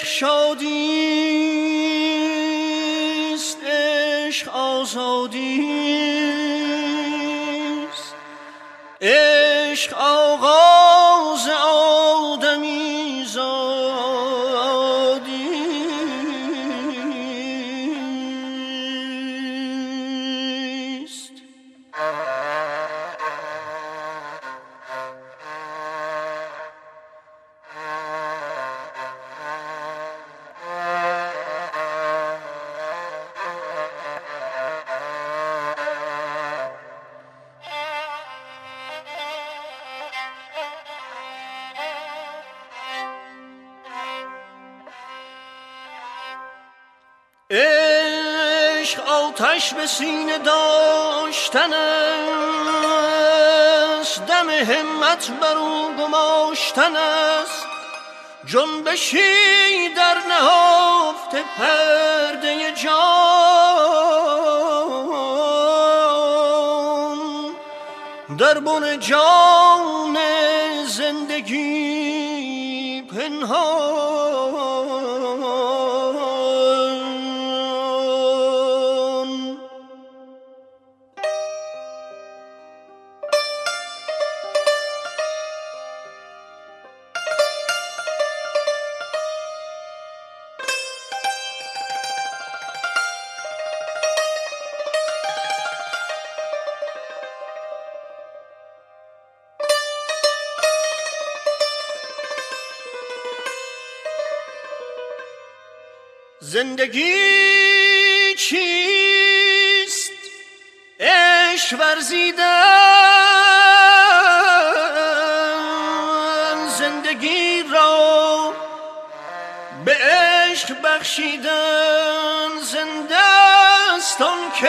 عشق شادیست، عشق آزادیست، عشق آغاز آدمی زادیست. عشق آتش به سینه داشتن است، دم همت بر او گماشتن است، جنبشی در نهفته پرده جان، در بن جان زندگی پنهان. زندگی چیست؟ عشق ورزیدن، زندگی را به عشق بخشیدن، زنده است آن که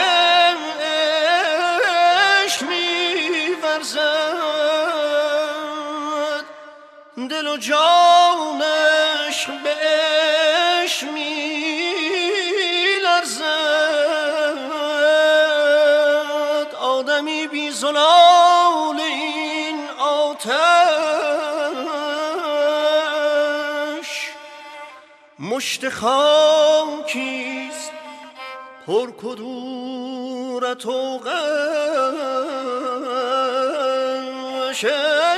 عشق می‌ورزد، دل و جانش به عشق آدمی بی زلال این آتش، مشت خاکیست پر کدورت و غش.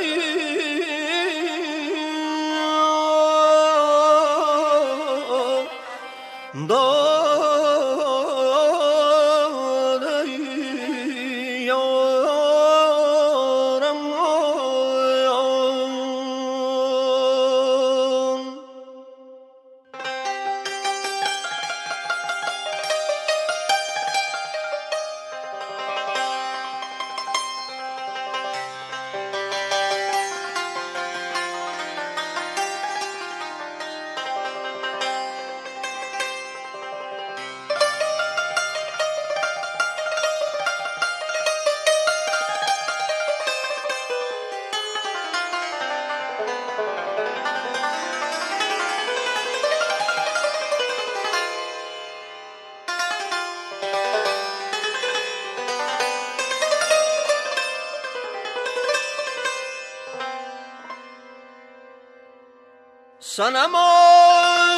صنما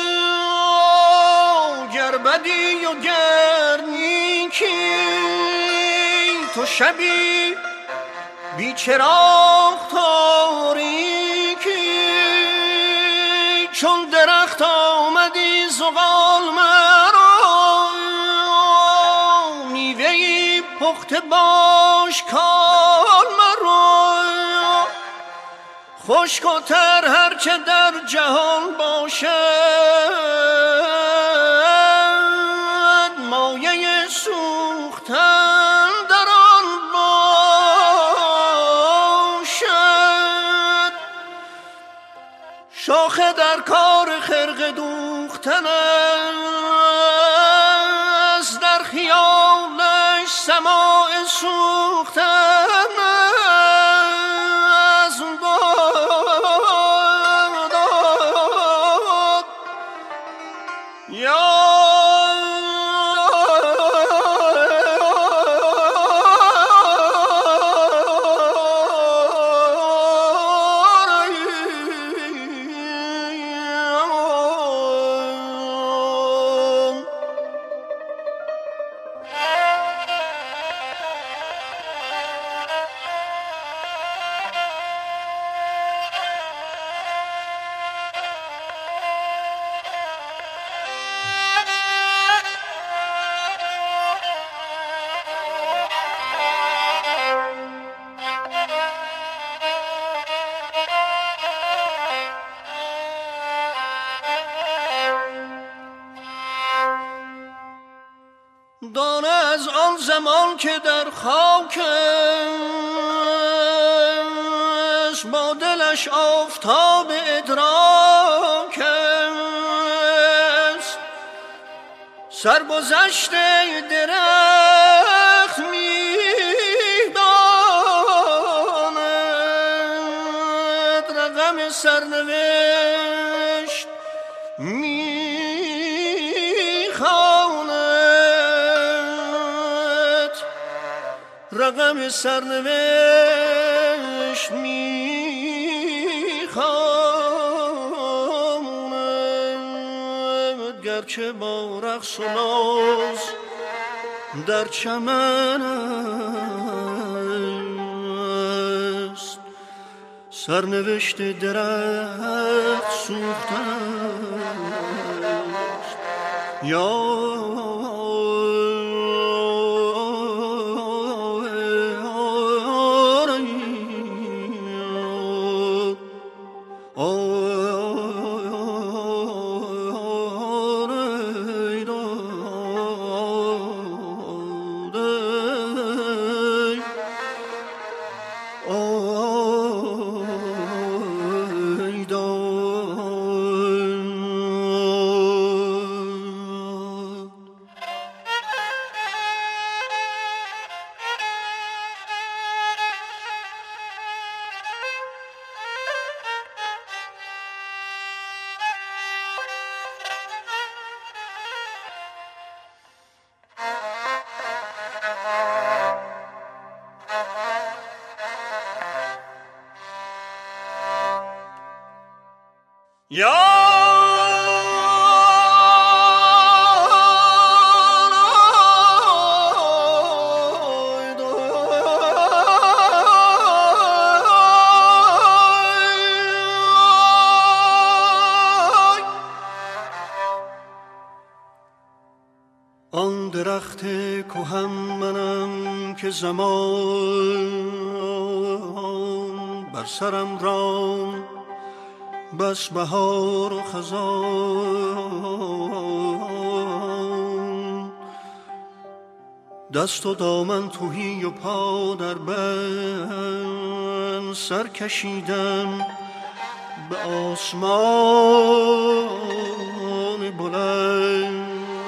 گر بدی و گر نیکی، تو شبی بی چراغ تاریکی، چون درخت آمدی زغال مرا، میوهی پخته باش کال مرا، خشک و تر هرچه در جهان باشد، مایه سوختن در آن باشد، شاخه در کار خرقه دوختن است، در خیالش سماع سوختن زمان که در خاک است، با دلش آفتاب ادراک است. سرگذشت درخت میداند، رقم سرنوشت میخواند، رقم سرنوشت میخواند. گرچه با رقص و ناز در چمن است، سرنوشت درخت سوختن است. یا آن درخت کهن منم که زمان بر سرم راند، بس بهار و خزان. دست و دامن تهی و پا در بند، سر کشیدم به آسمان بلند.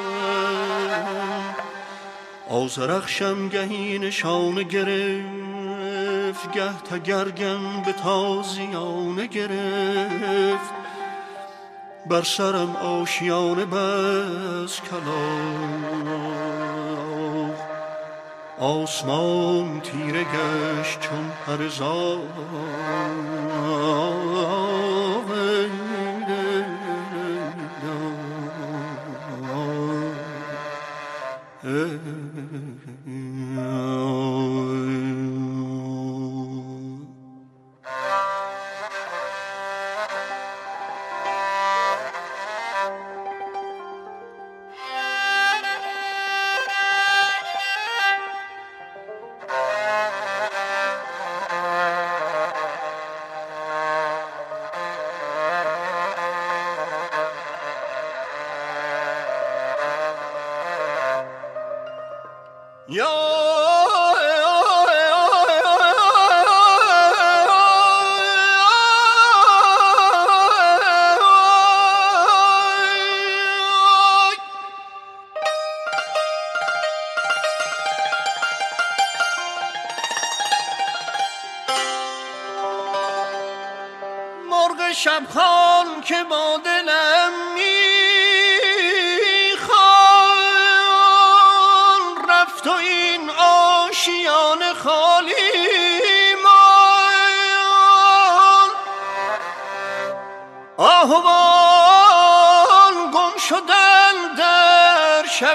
آذرخشم گهی نشانه گرفت، گه تگرگم به تازیانه گرفت. بر سرم آشیانه بس کلاه، آسمان تیره گشت چون پر زاغ. مرغ شبخوان که با دلم میخوان، رفت و این آشیان خالی مان. آهوان گم شدن در شب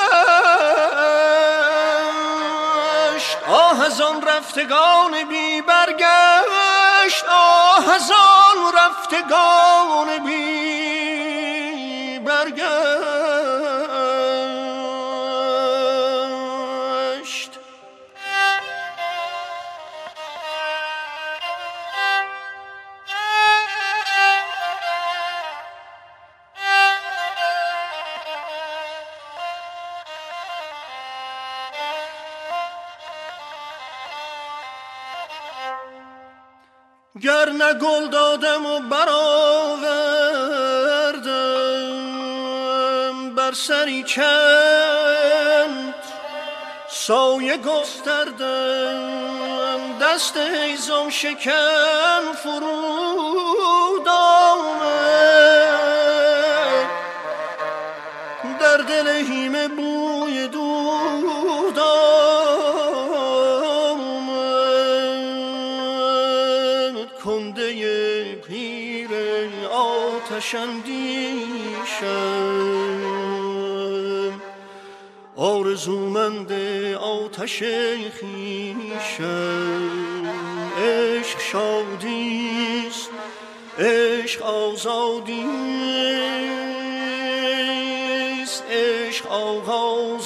دشت، آه از آن رفتگان بی برگشت، آه از آن رفتگان بی برگشت. گر نه گل دادم و برآوردم بر سری کند سایه گستردم دست هیزم شکن فرود آمد در دل هیمه بوی دود آمد کنده پیر آتش اندیشم آرزومند آتش خویشم عشق شادیست عشق آزادیست عشق آغاز